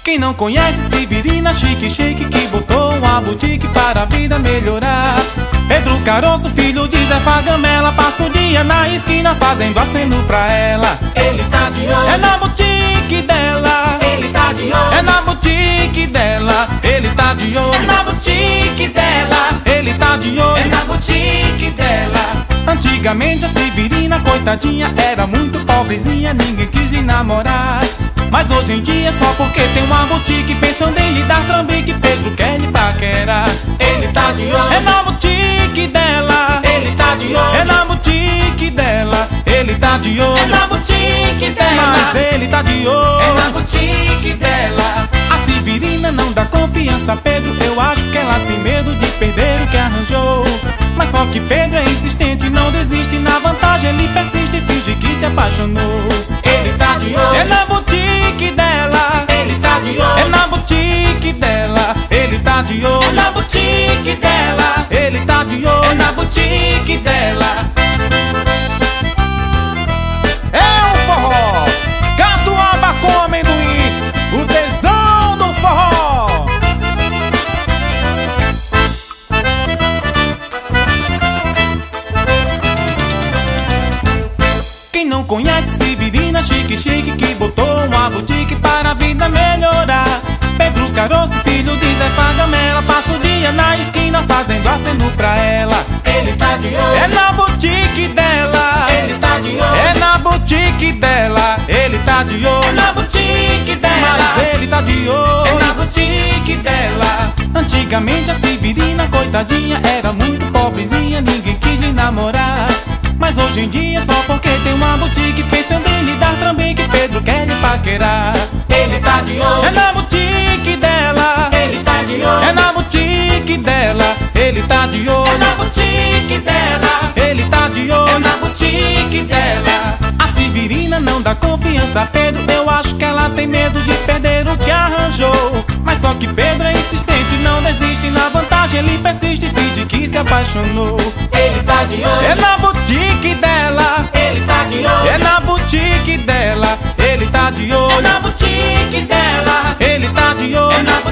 Quem não conhece Severina Chique Shake, que botou uma boutique para a vida melhorar. Pedro Caroço, filho de Zé Fagamela, passa o dia na esquina fazendo aceno pra ela. Ele tá de olho, É na boutique dela, ele tá de olho, é na boutique dela, ele tá de é olho, na boutique dela, ele tá de é olho. na boutique dela. Antigamente a Severina, coitadinha, era muito pobrezinha, ninguém quis lhe namorar. Mas hoje em dia, só porque tem uma boutique, pensando em lhe dar trambique, Pedro quer lhe paquerar. Ele tá de olho, É na boutique dela, ele tá de olho, é na boutique dela, ele tá de é olho, na boutique dela, mas ele tá de é olho. na boutique dela. A Severina não dá confiança a Pedro, eu acho que ela tem medo de perder o que arranjou. Mas só que Pedro é insistente, não desiste, na vantagem ele persiste, finge que se apaixonou. Ele tá de olho, É na boutique dela, ele tá de olho, é na boutique dela, ele tá de é olho, na boutique dela, ele tá de é olho. na boutique dela. É o forró, catuaba com amendoim, o tesão do forró. Quem não conhece Severina Chique Shake, que botou uma boutique para a vida melhorar. Pedro Caroço, filho de Zé Fagamela, passa o dia na esquina fazendo aceno pra ela. Ele tá de olho, É na boutique dela, ele tá de olho, é na boutique dela, ele tá de é olho, na boutique dela, mas ele tá de é olho. na boutique dela. Antigamente a Severina, coitadinha, era muito pobrezinha, ninguém quis lhe namorar. Mas hoje em dia, só porque tem uma boutique, pensando em lhe dar trambique, Pedro quer lhe paquerar. Ele tá de olho, É na boutique dela, ele tá de olho, é na boutique dela, ele tá de é olho, na boutique dela, ele tá de é olho. na boutique dela. A Severina não dá confiança a Pedro, eu acho que ela tem medo de perder o que arranjou. Mas só que Pedro é insistente, não desiste, na vantagem ele persiste, finge que se apaixonou. Ele tá de olho, É na boutique dela, ele tá de olho, é na boutique dela, ele tá de é olho, na boutique dela, ele tá de é olho, na